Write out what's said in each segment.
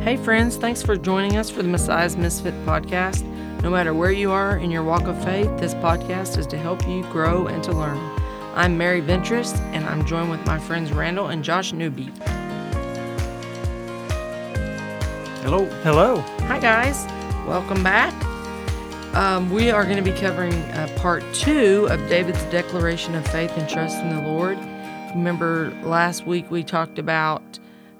Hey friends, thanks for joining us for the Messiah's Misfit podcast. No matter where you are in your walk of faith, this podcast is to help you grow and to learn. I'm Mary Ventress, and I'm joined with my friends Randall and Josh Newby. Hello. Hello. Hi guys, welcome back. We are going to be covering part 2 of David's declaration of faith and trust in the Lord. Remember last week we talked about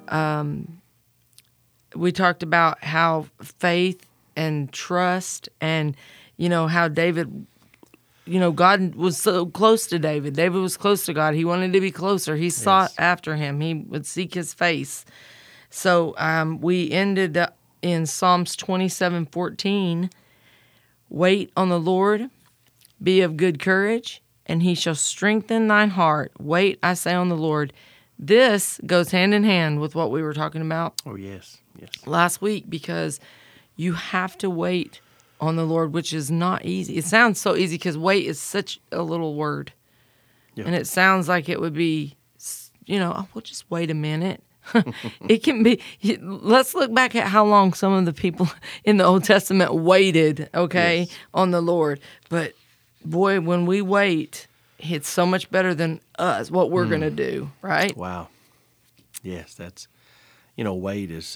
how faith and trust and, how David, God was so close to David. David was close to God. He wanted to be closer. He sought after him. He would seek his face. So we ended up in Psalms 27:14. Wait on the Lord, be of good courage, and he shall strengthen thine heart. Wait, I say, on the Lord. This goes hand in hand with what we were talking about last week, because you have to wait on the Lord, which is not easy. It sounds so easy because wait is such a little word. Yeah. And it sounds like it would be, we'll just wait a minute. It can be. Let's look back at how long some of the people in the Old Testament waited, on the Lord. But boy, when we wait, it's so much better than us, what we're going to do, right? Wow. Yes, that's, wait is,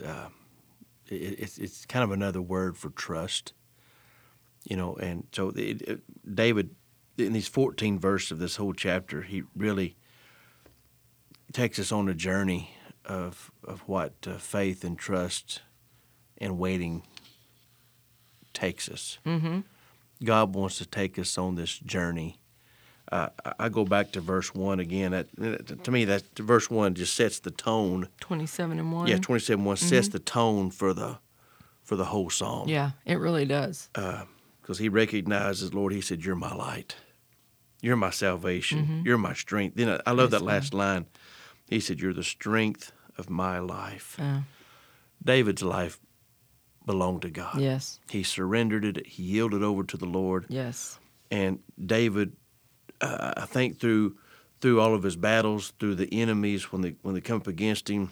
it's kind of another word for trust, and so David, in these 14 verses of this whole chapter, he really takes us on a journey of what faith and trust and waiting takes us. Mm-hmm. God wants to take us on this journey. I go back to verse 1 again. To me, that verse 1 just sets the tone. 27:1. Yeah, 27:1 sets the tone for the whole psalm. Yeah, it really does. Because he recognizes, Lord, he said, "You're my light. You're my salvation. Mm-hmm. You're my strength." Then I love that last line. He said, "You're the strength of my life." David's life belonged to God. Yes. He surrendered it. He yielded over to the Lord. Yes. And David, I think through all of his battles, through the enemies when they come up against him,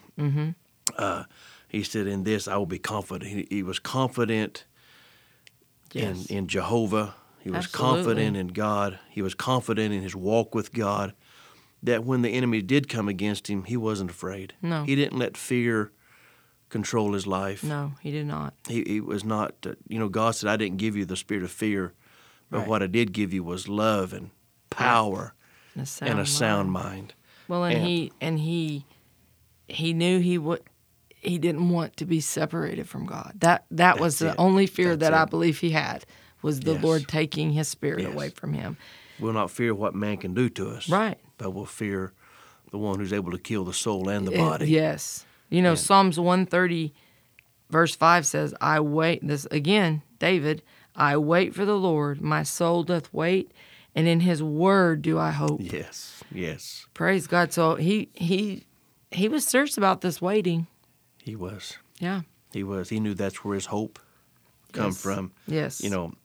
he said, "In this I will be confident." He was confident in Jehovah. He was confident in God. He was confident in his walk with God, that when the enemy did come against him, he wasn't afraid. No. He didn't let fear control his life. No, he did not. He was not, God said, "I didn't give you the spirit of fear, but what I did give you was love and power and a sound mind." Well, and he knew he didn't want to be separated from God. That was the only fear that I believe he had, was the Lord taking his spirit away from him. We'll not fear what man can do to us. Right. But we'll fear the one who's able to kill the soul and the body. Yes. Psalms 130, verse 5 says, "I wait," this again, David, "I wait for the Lord, my soul doth wait, and in his word do I hope." Yes. Praise God. So he was serious about this waiting. He was. Yeah. He was. He knew that's where his hope come from. Yes.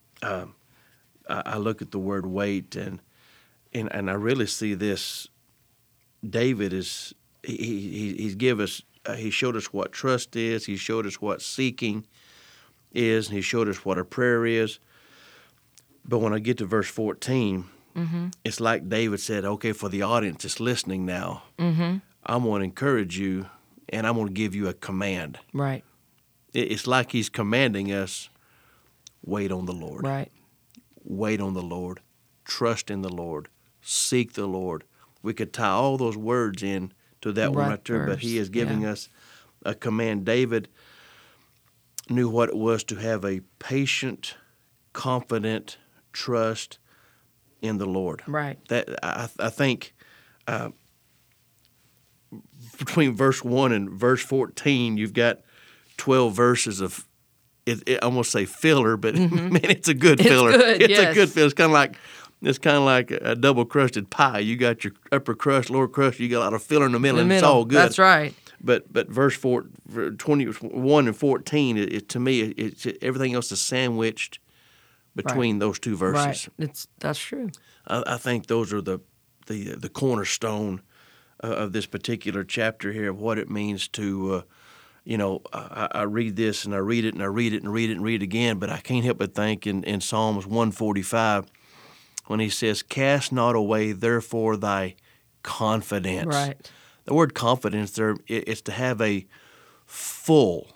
I look at the word wait, and I really see this. David is he's give us he showed us what trust is. He showed us what seeking is, and he showed us what a prayer is. But when I get to verse 14, it's like David said, "Okay, for the audience that's listening now, I'm going to encourage you, and I'm going to give you a command." Right. It's like he's commanding us, wait on the Lord. Right. Wait on the Lord. Trust in the Lord. Seek the Lord. We could tie all those words in to that one right there, but he is giving us a command. David knew what it was to have a patient, confident trust in the Lord. Right. That I think between verse 1 and verse 14, you've got 12 verses of, I almost say filler, but man, it's a good filler. It's a good filler. It's kind of like a double crusted pie. You got your upper crust, lower crust. You got a lot of filler in the middle, and it's all good. That's right. But verse 21 and 14, to me, it's everything else is sandwiched between those two verses. Right. That's true. I think those are the cornerstone of this particular chapter here, of what it means to I read this and I read it and I read it and read it and read it again, but I can't help but think in Psalms 145 when he says, "Cast not away therefore thy confidence." Right. The word confidence there is to have a full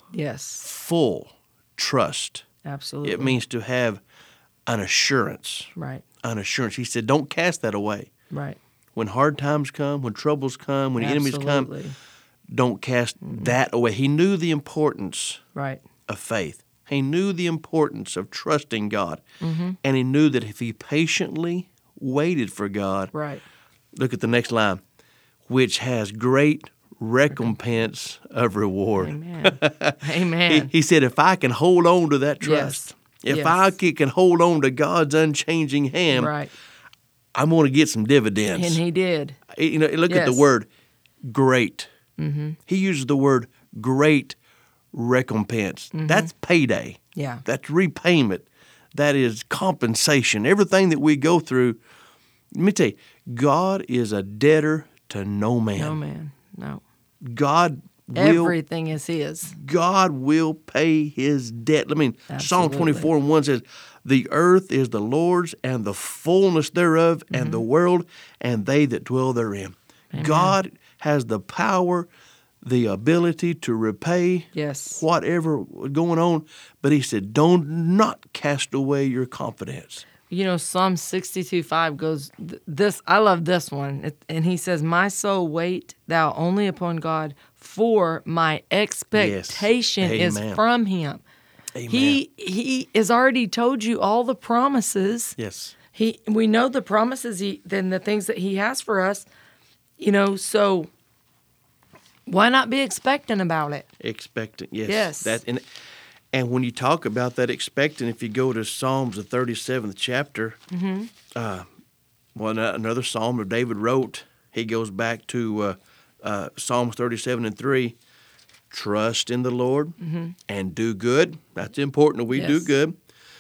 trust. Absolutely. It means to have an assurance. Right. An assurance. He said, don't cast that away. Right. When hard times come, when troubles come, when enemies come, Absolutely. don't cast that away. He knew the importance Right. of faith. He knew the importance of trusting God. And he knew that if he patiently waited for God, Right. look at the next line, which has great recompense of reward. Amen. Amen. He said, if I can hold on to that trust, if Yes. I can hold on to God's unchanging hand, Right. I'm going to get some dividends. And he did. Look at the Yes. word great. He uses the word great recompense. That's payday. Yeah. That's repayment. That is compensation. Everything that we go through, let me tell you, God is a debtor to no man. No, man. No. God Everything is his. will pay his debt. Psalm Absolutely. 24:1 says, the earth is the Lord's and the fullness thereof, and the world and they that dwell therein. Amen. God has the power, the ability to repay Yes. whatever was going on, but he said, not cast away your confidence. Psalm 62:5 goes, this, I love this one. And he says, my soul wait thou only upon God, for my expectation is Amen. from him. Amen. He has already told you all the promises. Yes. We know the promises then the things that he has for us, so why not be expectant about it? Expectant, yes. Yes. And when you talk about that expectant, if you go to Psalms, the 37th chapter, another psalm that David wrote, he goes back to Psalms 37:3, trust in the Lord and do good. That's important that we do Yes. good.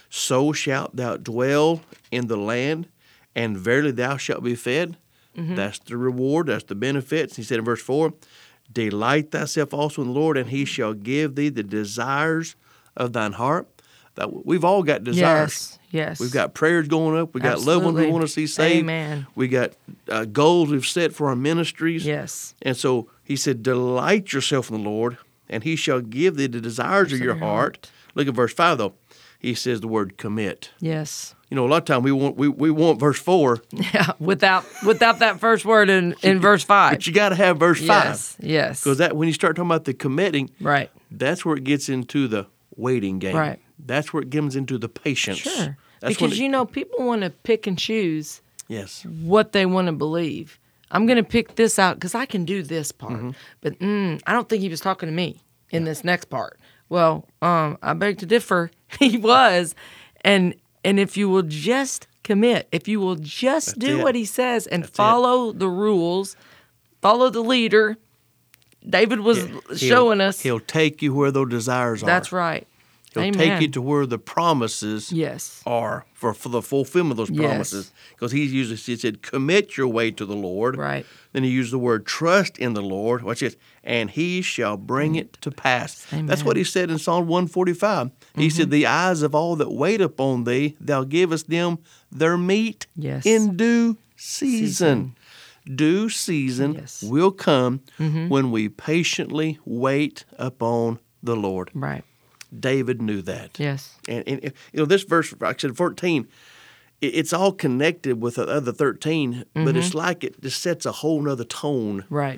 So shalt thou dwell in the land, and verily thou shalt be fed. That's the reward. That's the benefits. He said in verse 4, delight thyself also in the Lord, and he shall give thee the desires of thine heart. We've all got desires. Yes. We've got prayers going up. We got loved ones we Absolutely. want to see saved. Amen. We got goals we've set for our ministries. Yes. And so he said, delight yourself in the Lord, and he shall give thee the desires of your heart. Look at verse 5, though. He says the word commit. Yes. A lot of time we want verse 4. Yeah. Without that first word in verse 5. But you got to have verse 5. Yes. Because when you start talking about the committing, Right. that's where it gets into the waiting game. Right. That's where it gets into the patience. Sure. That's Because people want to pick and choose yes. what they want to believe. I'm going to pick this out because I can do this part. But I don't think he was talking to me in this next part. Well, I beg to differ. He was. And if you will just commit, if you will just do what he says and follow the rules, follow the leader, David was showing us. He'll take you where those desires are. That's right. He'll Amen. take you to where the promises Yes. are for the fulfillment of those promises. Because he said, commit your way to the Lord. Right. Then he used the word trust in the Lord. Watch this. And he shall bring it to pass. Amen. That's what he said in Psalm 145. He said, the eyes of all that wait upon thee, thou givest them their meat Yes. in due season. Due season Yes. will come when we patiently wait upon the Lord. Right. David knew that. Yes. And this verse, like I said, 14, it's all connected with the other 13, but it's like it just sets a whole nother tone. Right.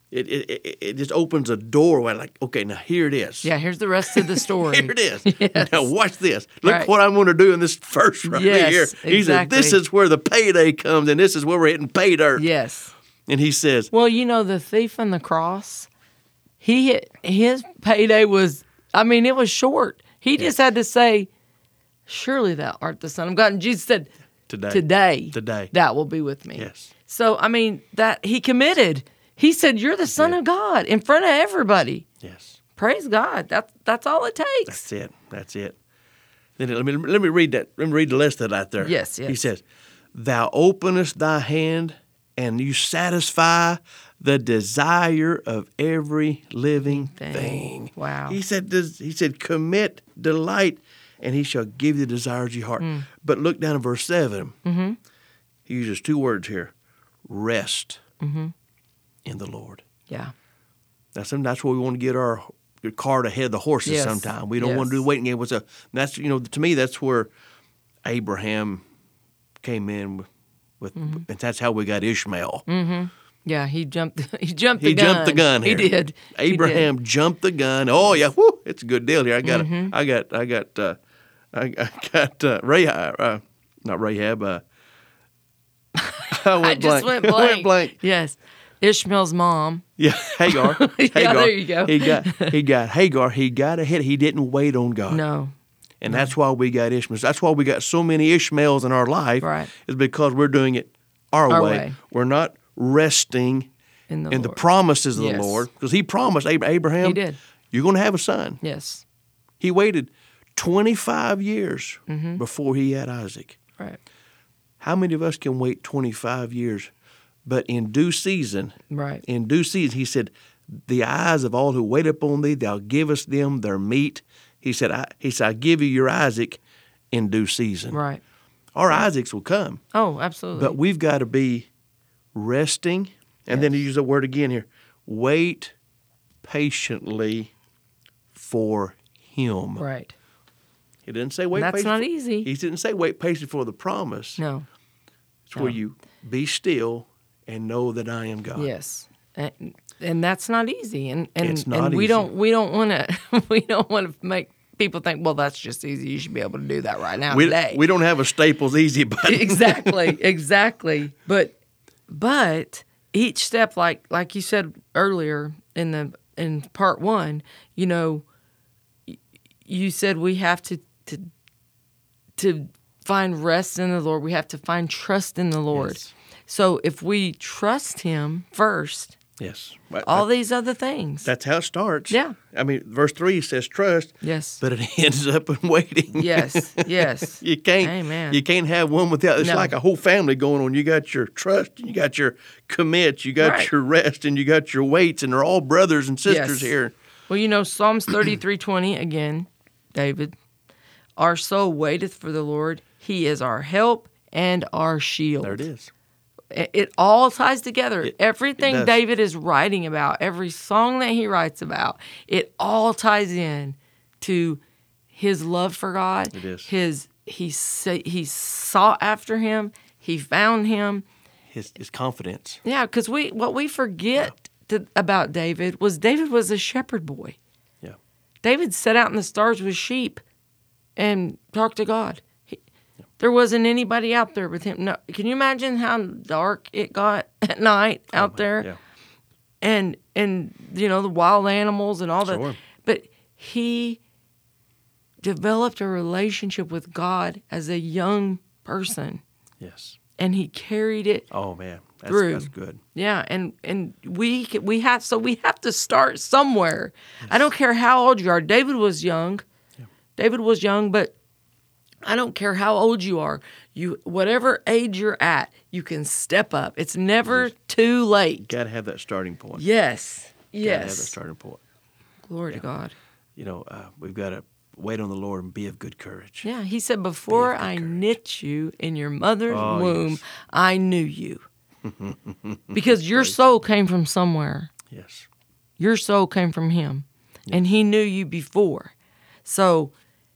It just opens a doorway like, okay, now here it is. Yeah, here's the rest of the story. Here it is. Yes. Now watch this. Look Right. what I'm going to do in this verse right Yes, here. He said, exactly. this is where the payday comes, and this is where we're hitting pay dirt. Yes. And he says, Well, the thief on the cross, his payday was, it was short. He just had to say, surely thou art the Son of God. And Jesus said, today, that will be with me. yes. So, that he committed. He said, you're the Son of God in front of everybody. Yes. Praise God. That's all it takes. That's it. Then let me read that. Let me read the rest of that there. Yes. He says, thou openest thy hand, and you satisfy the desire of every living thing. Wow. He said, commit, delight, and he shall give you the desires of your heart. But look down at verse 7. Mm-hmm. He uses two words here, rest in the Lord. Yeah. That's where we want to get our cart ahead of the horses. Yes. Sometime. We don't want to do the waiting game. That's, to me, that's where Abraham came in with and that's how we got Ishmael. Mm-hmm. Yeah, he jumped the gun. He jumped the gun here. He did. Abraham jumped the gun. Oh yeah, whoo, it's a good deal here. I got Rahab, not Rahab. I just went blank. I went blank. Yes. Ishmael's mom. Yeah, Hagar. Yeah, Hagar. there you go. He got Hagar. He got ahead. He didn't wait on God. No. And that's why we got Ishmaels. That's why we got so many Ishmaels in our life. Right. Is because we're doing it our way. We're not resting In the promises of the Yes. Lord. Because he promised Abraham, He did. you're going to have a son. Yes. He waited 25 years Mm-hmm. before he had Isaac. Right. How many of us can wait 25 years? But in due season, Right. he said, the eyes of all who wait upon thee, thou givest them their meat. He said, I give you your Isaac in due season. Right. Our Isaacs will come. Oh, absolutely. But we've got to be resting. And then he used the word again here. Wait patiently for him. Right. He didn't say wait That's patiently. not easy. He didn't say wait patiently for the promise. No. It's where you be still and know that I am God. Yes. And that's not easy. And It's not we easy. don't want to make people think, well, that's just easy. You should be able to do that right now today. We don't have a Staples Easy button. Exactly. But each step, like you said earlier in part one, you said we have to find rest in the Lord. We have to find trust in the Lord. Yes. So if we trust Him first, Yes. all these other things. That's how it starts. Yeah. I mean, verse 3 says trust. Yes. But it ends up in waiting. Yes. You can't. Amen. You can't have one without. It's No. like a whole family going on. You got your trust, you got your commit, you got Right. your rest, and you got your waits, and they're all brothers and sisters Yes. here. Well, Psalms 33:20 again, David. Our soul waiteth for the Lord. He is our help and our shield. There it is. It all ties together. Everything it does. David is writing about, every song that he writes about, it all ties in to his love for God. It is. He sought after him. He found him. His confidence. Yeah, because what we forget about David was a shepherd boy. Yeah. David sat out in the stars with sheep and talked to God. There wasn't anybody out there with him. No, can you imagine how dark it got at night out there? Yeah. And the wild animals and all that. Sure. But he developed a relationship with God as a young person, Yes. and he carried it. Oh man, Through. that's good. Yeah, and we have to start somewhere. Yes. I don't care how old you are. David was young. Yeah. David was young, but I don't care how old you are. Whatever age you're at, you can step up. It's never too late. You got to have that starting point. Yes. Got to have that starting point. Glory to God. We've got to wait on the Lord and be of good courage. Yeah, he said, before I knit you in your mother's womb, yes. I knew you. Because your soul came from somewhere. Yes. Your soul came from him. Yes. And he knew you before. So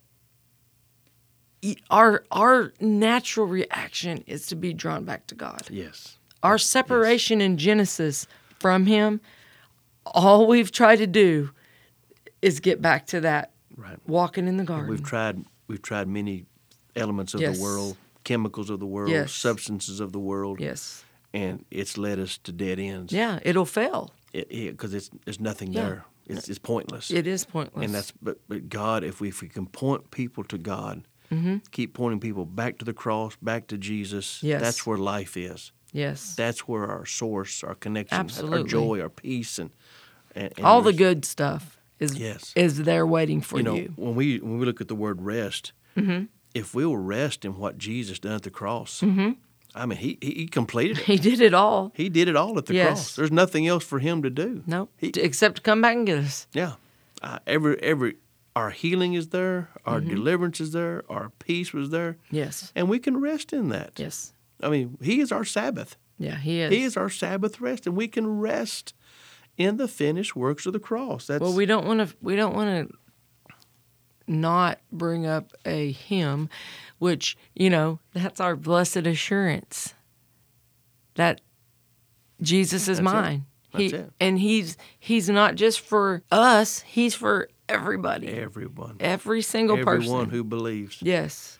our natural reaction is to be drawn back to God. Yes. Our separation in Genesis from him, all we've tried to do is get back to that. Right. Walking in the garden. And we've tried many elements of the world, chemicals of the world, substances of the world. Yes. And it's led us to dead ends. Yeah, it'll fail. Because there's nothing there. It's pointless. It is pointless. And but God, if we can point people to God, keep pointing people back to the cross, back to Jesus, that's where life is. Yes. That's where our source, our connection, Absolutely. our joy, our peace, and all the good stuff is there waiting for you. When we look at the word rest, if we will rest in what Jesus done at the cross, I mean, he completed it. He did it all. He did it all at the Yes. cross. There's nothing else for him to do. No, except to come back and get us. Yeah. Every our healing is there, our deliverance is there, our peace was there, Yes. and we can rest in that. Yes. I mean, He is our Sabbath. Yeah, He is. He is our Sabbath rest, and we can rest in the finished works of the cross. That's Well, we don't want to not bring up a hymn, which, that's our blessed assurance that Jesus is That's it. mine. That's it. And he's not just for us, he's for everybody. everyone, Every single everyone person. who believes. Yes.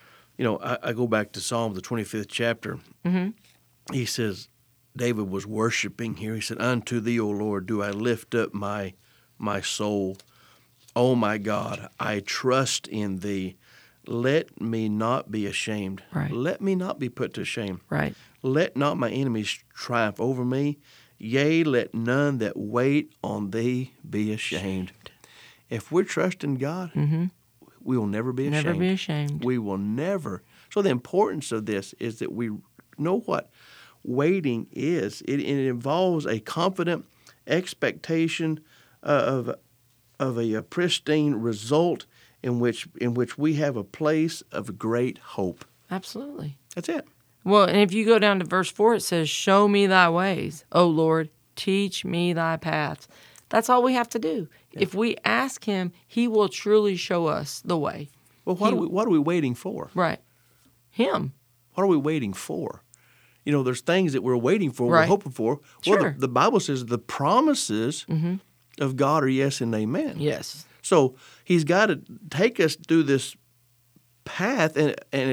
I go back to Psalm, the 25th chapter. Mm-hmm. He says, David was worshiping here. He said, "Unto thee, O Lord, do I lift up my soul. O my God, I trust in thee. Let me not be ashamed. Right. Let me not be put to shame. Right. Let not my enemies triumph over me. Yea, let none that wait on thee be ashamed." If we're trusting God, we will never be ashamed. Never be ashamed. We will never. So the importance of this is that we know what waiting is. It involves a confident expectation of a pristine result in which we have a place of great hope. Absolutely. That's it. Well, and if you go down to verse 4, it says, "Show me thy ways, O Lord, teach me thy paths." That's all we have to do. Yeah. If we ask him, he will truly show us the way. Well, what are we waiting for? Right. Him. What are we waiting for? There's things that we're waiting for, right. we're hoping for. Sure. Well, the Bible says the promises of God are yes and amen. Yes. So He's got to take us through this path, and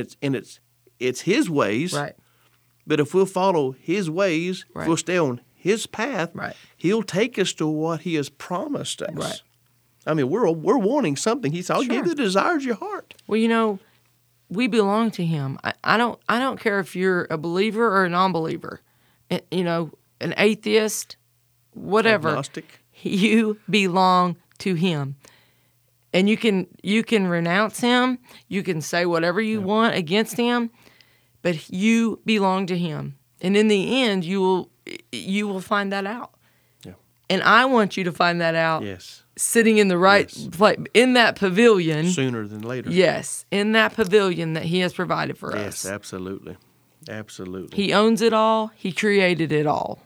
it's His ways. Right. But if we'll follow His ways, right. if we'll stay on His path, right. He'll take us to what He has promised us. Right. I mean, we're wanting something. He said, "I'll give you the desires of your heart." Well, we belong to Him. I don't care if you're a believer or a non-believer, an atheist, whatever. Agnostic. You belong to Him, and you can renounce Him. You can say whatever you want against Him, but you belong to Him, and in the end, you will find that out. Yeah. And I want you to find that out. Yes. Sitting in the right place, in that pavilion. Sooner than later. Yes, in that pavilion that He has provided for us. Yes, absolutely. Absolutely. He owns it all. He created it all.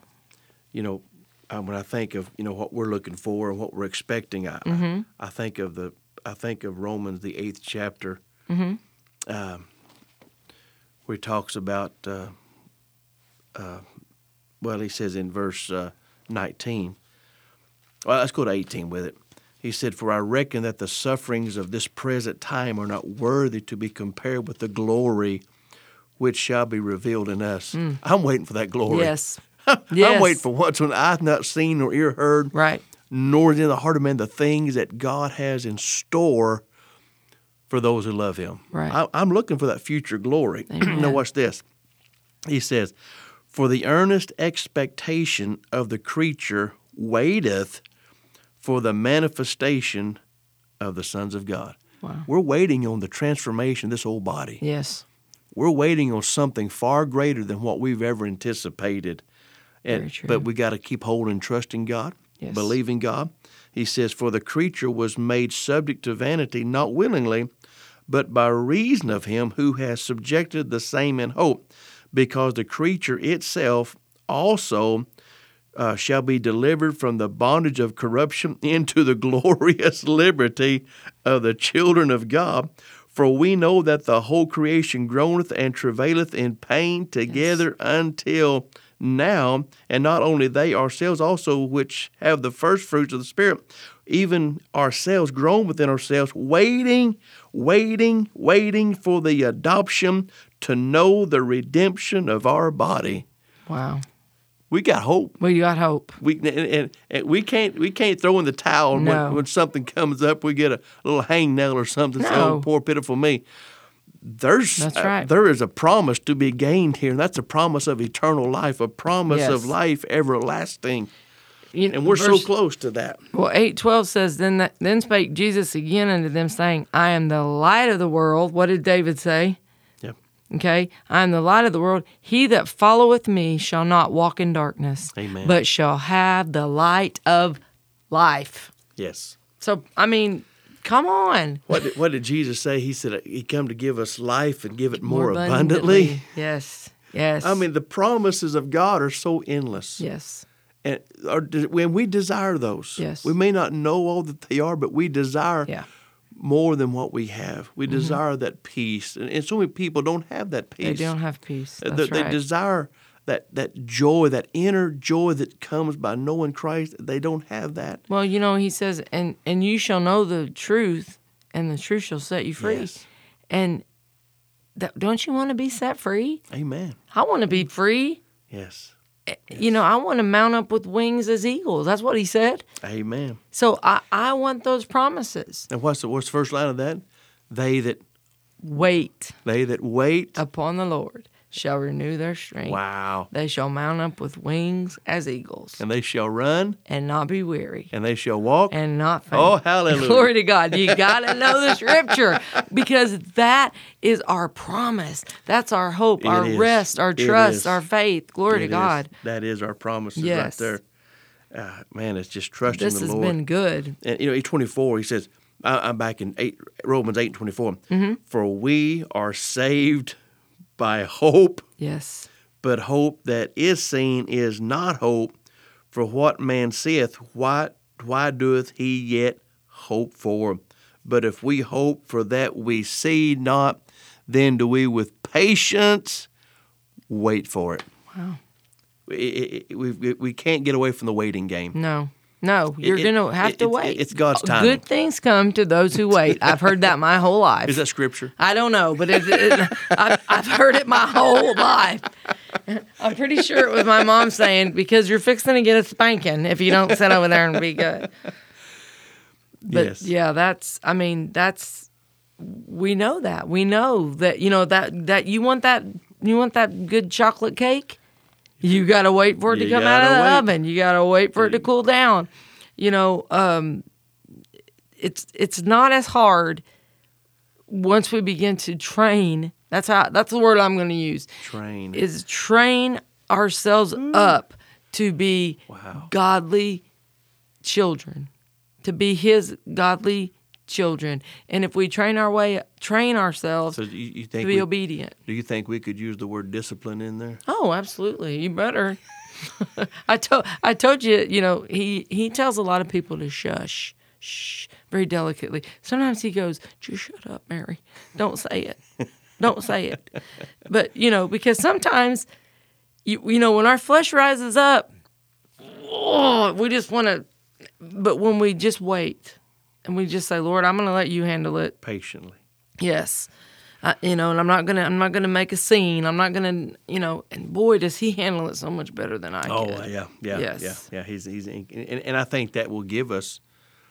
When I think of what we're looking for and what we're expecting, I think of Romans the 8th chapter, where he talks about. He says in verse 19. Well, let's go to 18 with it. He said, "For I reckon that the sufferings of this present time are not worthy to be compared with the glory which shall be revealed in us." I'm waiting for that glory. Yes. I'm waiting for what's when I've not seen nor ear heard, right? Nor is in the heart of man the things that God has in store for those who love Him. Right. I'm looking for that future glory. Now watch this. He says, "For the earnest expectation of the creature waiteth for the manifestation of the sons of God." Wow. We're waiting on the transformation of this old body. Yes. We're waiting on something far greater than what we've ever anticipated. Very true. But we got to keep holding, trusting God, Yes. believing God. He says, "For the creature was made subject to vanity, not willingly, but by reason of Him who has subjected the same in hope, because the creature itself also shall be delivered from the bondage of corruption into the glorious liberty of the children of God. For we know that the whole creation groaneth and travaileth in pain together until now, and not only they, ourselves also, which have the first fruits of the Spirit, even ourselves groan within ourselves, waiting for the adoption to know the redemption of our body." Wow. We got hope. We got hope. We can't throw in the towel No. when something comes up. We get a little hangnail or something. No. Say, "Oh, poor pitiful me." That's right. There is a promise to be gained here, and that's a promise of eternal life, a promise Yes. of life everlasting. And we're so close to that. Well, 8:12 says, Then spake Jesus again unto them, saying, I am the light of the world. What did David say? Yep. Okay, I am the light of the world. He that followeth me shall not walk in darkness, Amen. but shall have the light of life. Yes. So, I mean, come on. What did Jesus say? He said he come to give us life and give it more abundantly. Yes, yes. I mean, the promises of God are so endless. yes, And when we desire those, Yes. we may not know all that they are, but we desire yeah, more than what we have. We desire that peace. And so many people don't have that peace. they don't have peace. They- That's they right. desire that joy, that inner joy that comes by knowing Christ. They don't have that. Well, he says, and you shall know the truth, and the truth shall set you free. Yes. And don't you want to be set free? Amen. I want to be free. Yes. I want to mount up with wings as eagles. That's what he said. Amen. So I want those promises. And what's the first line of that? They that Wait wait. upon the Lord shall renew their strength. Wow. They shall mount up with wings as eagles And they shall run, and not be weary and they shall walk. and not faint. Oh, hallelujah. Glory to God. You got to know the scripture because that is our promise. That's our hope, our is. rest, our It trust, is. our faith. Glory to It is. God. That is our promises Yes. right there. Man, it's just trusting This the has Lord. been good. And 8:24, he says, I'm back in Romans 8:24. For we are saved by hope, Yes. but hope that is seen is not hope. For what man seeth, why doeth he yet hope for? But if we hope for that we see not, then do we with patience wait for it. Wow. We can't get away from the waiting game. No, you're going to have to wait. It's God's timing. Good things come to those who wait. I've heard that my whole life. Is that scripture? I don't know, but I've heard it my whole life. I'm pretty sure it was my mom saying, because you're fixing to get a spanking if you don't sit over there and be good. But Yes. yeah, we know that. We know that, that you want that good chocolate cake. You got to wait for it to You come out of the gotta wait. oven. You got to wait for it to cool down. It's not as hard once we begin to train. That's the word I'm going to use. Train. Is train ourselves up to be Wow. godly children, to be His godly children. And if we train ourselves So you to think be obedient. do you think we could use the word discipline in there? Oh, absolutely. You better. I told you, he tells a lot of people to shh, very delicately. Sometimes he goes, just shut up, Mary. Don't say it. Don't say it. But, because sometimes, when our flesh rises up, we just want to, but when we just wait and we just say, Lord, I'm going to let you handle it. Patiently. Yes. And I'm not gonna make a scene. I'm not gonna, and boy, does he handle it so much better than I can. Oh, yeah. Yes. Yeah. He's and I think that will give us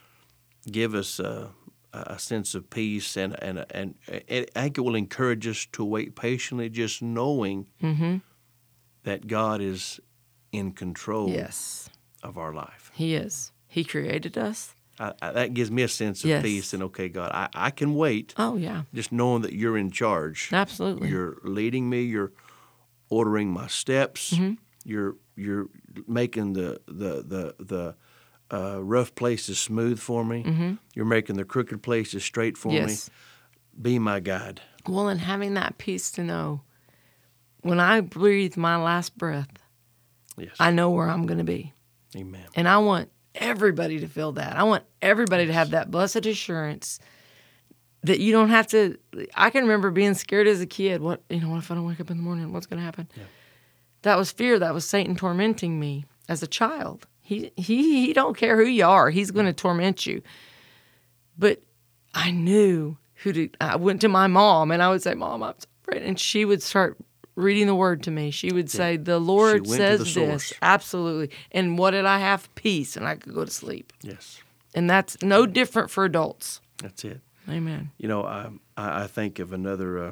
a sense of peace and I think it will encourage us to wait patiently, just knowing that God is in control Yes, of our life. he is. He created us. That gives me a sense of Yes. peace and okay, God, I can wait. Oh yeah, Just knowing that you're in charge. absolutely. You're leading me. You're ordering my steps. Mm-hmm. You're making the rough places smooth for me. You're making the crooked places straight for Mm-hmm. Yes. me. Be my guide. Well, and having that peace to know when I breathe my last breath, Yes. I know where I'm gonna be, Amen. and I want everybody to feel that. I want everybody to have that blessed assurance that you don't have to. I can remember being scared as a kid. What if I don't wake up in the morning? What's going to happen? Yeah. That was fear. That was Satan tormenting me as a child. He don't care who you are. He's going to torment you. But I knew who to. I went to my mom and I would say, "Mom, I'm afraid," and she would start reading the word to me. She would say, "The Lord She went to says the this." source. Absolutely. And what did I have? Peace, and I could go to sleep. Yes. And that's no different for adults. That's it. Amen. I think of another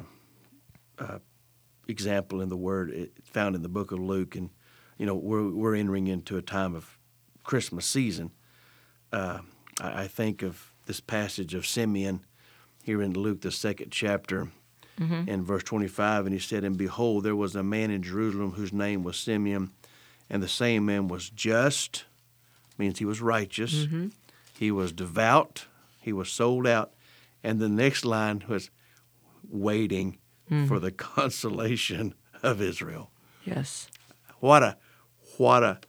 example in the Word found in the book of Luke, and we're entering into a time of Christmas season. I think of this passage of Simeon here in Luke, the 2nd chapter, in verse 25, and he said, "And behold, there was a man in Jerusalem whose name was Simeon, and the same man was just," means he was righteous, he was devout, he was sold out, and the next line was waiting for the consolation of Israel. Yes. What a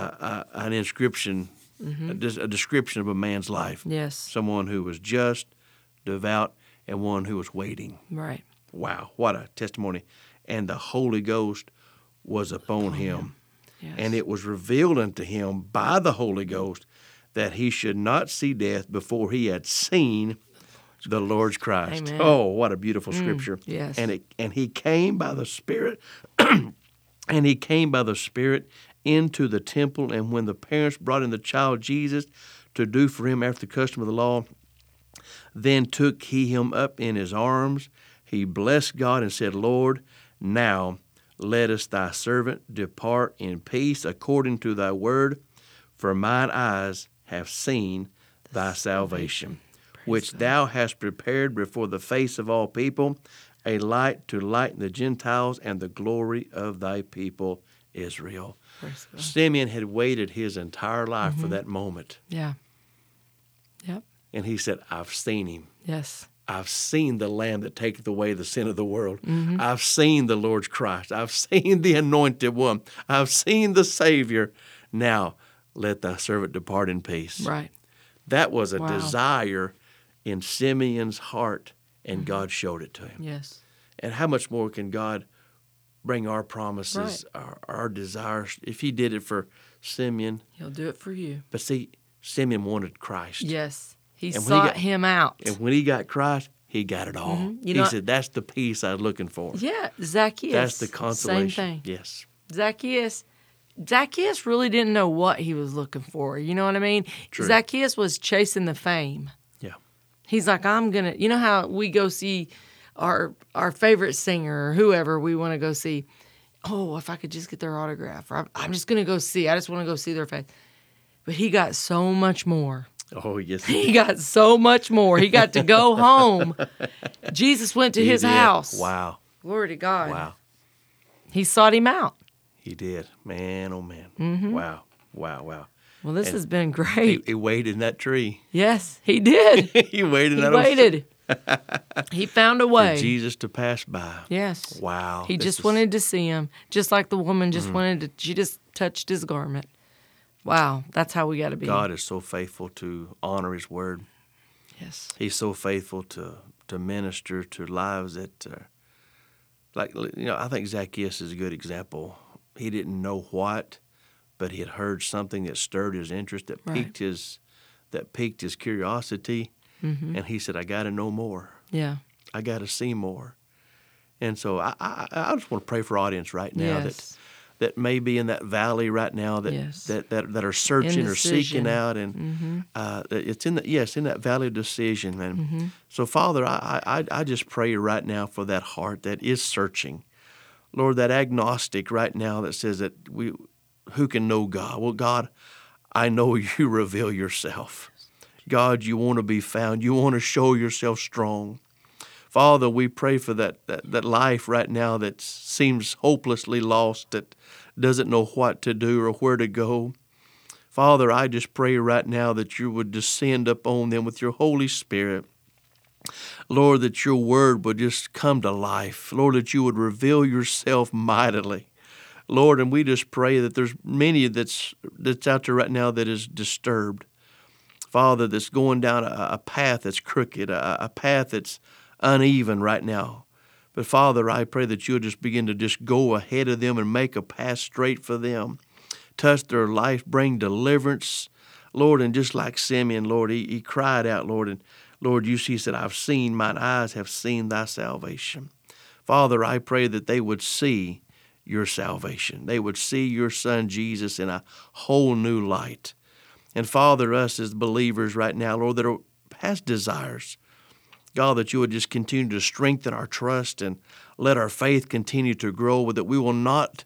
an inscription, a description of a man's life. Yes. Someone who was just, devout, and one who was waiting. Right. Wow, what a testimony. And the Holy Ghost was upon him. Yes. And it was revealed unto him by the Holy Ghost that he should not see death before he had seen the Lord's Christ. Amen. Oh, what a beautiful scripture. Yes. And he came by the Spirit and he came by the Spirit into the temple, and when the parents brought in the child Jesus to do for him after the custom of the law, then took he him up in his arms. He blessed God and said, "Lord, now lettest thy servant depart in peace according to thy word, for mine eyes have seen thy salvation, which thou hast prepared before the face of all people, a light to lighten the Gentiles and the glory of thy people Israel." Simeon had waited his entire life for that moment. Yeah. Yep. And he said, "I've seen him. Yes. I've seen the Lamb that taketh away the sin of the world. I've seen the Lord's Christ. I've seen the Anointed One. I've seen the Savior. Now let thy servant depart in peace." Right. That was a Wow. desire in Simeon's heart, and God showed it to him. Yes. And how much more can God bring our promises, our desires? If he did it for Simeon, He'll do it for you. but see, Simeon wanted Christ. Yes. He And when he sought got- him out. And when he got Christ, he got it all. You He know- said, "That's the peace I was looking for. Yeah. Zacchaeus. That's the consolation." Same thing. Yes. Zacchaeus really didn't know what he was looking for. You know what I mean? True. Zacchaeus was chasing the fame. Yeah. He's like, I'm going to, you know how we go see our favorite singer or whoever we want to go see. Oh, if I could just get their autograph. Or I'm just going to go see. I just want to go see their face. But he got so much more. Oh, yes. He got so much more. He got to go home. Jesus went to his did. house. Wow. Glory to God. Wow. He sought him out. He did. Man, oh, man. Wow. Wow, wow. Well, this And has been great. He waited in that tree. Yes, he did. He waited in He that waited. He found a for way. Jesus to pass by. Yes. Wow. He This just is- wanted to see him, just like the woman just wanted to. She just touched his garment. Wow, that's how we got to be. God is so faithful to honor his word. Yes. He's so faithful to minister to lives that, I think Zacchaeus is a good example. He didn't know what, but he had heard something that stirred his interest, that Right. piqued his curiosity, and he said, "I got to know more. Yeah. I got to see more." And so I just want to pray for audience right now Yes. that may be in that valley right now that Yes. that are searching or seeking Indecision. out, and it's in that valley of decision. And so, Father, I just pray right now for that heart that is searching, Lord, that agnostic right now that says that who can know God? Well, God, I know you reveal yourself. God, you want to be found. You want to show yourself strong. Father, we pray for that life right now that seems hopelessly lost, that doesn't know what to do or where to go. Father, I just pray right now that you would descend upon them with your Holy Spirit. Lord, that your word would just come to life. Lord, that you would reveal yourself mightily. Lord, and we just pray that there's many that's out there right now that is disturbed. Father, that's going down a path that's crooked, a path that's uneven right now. But Father, I pray that you'll just begin to just go ahead of them and make a path straight for them. Touch their life, bring deliverance. Lord, and just like Simeon, Lord, he cried out, Lord, and Lord, he said, mine eyes have seen thy salvation. Father, I pray that they would see your salvation. They would see your Son Jesus in a whole new light. And Father, us as believers right now, Lord, that has desires, God, that you would just continue to strengthen our trust and let our faith continue to grow, that we will not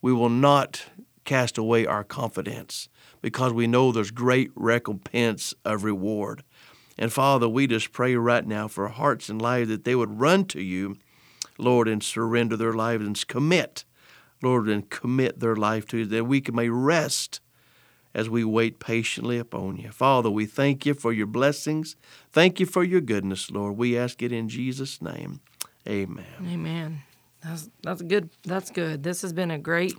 cast away our confidence, because we know there's great recompense of reward. And Father, we just pray right now for hearts and lives that they would run to you Lord, and surrender their lives and commit, Lord, and commit their life to you, that we may rest as we wait patiently upon you. Father, we thank you for your blessings. Thank you for your goodness, Lord. We ask it in Jesus' name. Amen. Amen. That's good. That's good. This has been a great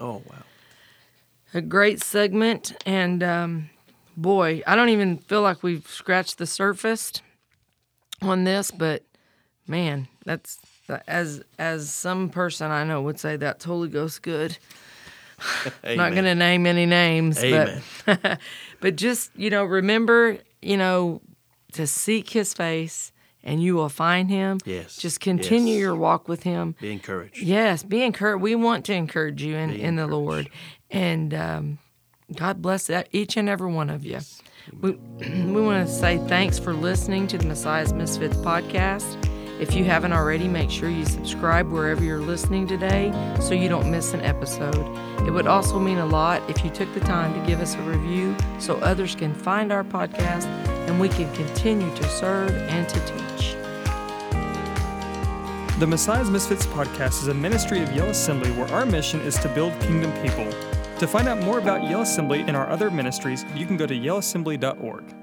segment. And boy, I don't even feel like we've scratched the surface on this, but man, that's as some person I know would say, that's Holy Ghost good. I'm not going to name any names, Amen. but just, remember, to seek his face and you will find him. Yes. Just continue your walk with him. Be encouraged. Yes, be encouraged. We want to encourage you in the Lord. And God bless each and every one of you. Yes. We want to say thanks for listening to the Messiah's Misfits podcast. If you haven't already, make sure you subscribe wherever you're listening today so you don't miss an episode. It would also mean a lot if you took the time to give us a review so others can find our podcast and we can continue to serve and to teach. The Messiah's Misfits podcast is a ministry of Yale Assembly where our mission is to build kingdom people. To find out more about Yale Assembly and our other ministries, you can go to yaleassembly.org.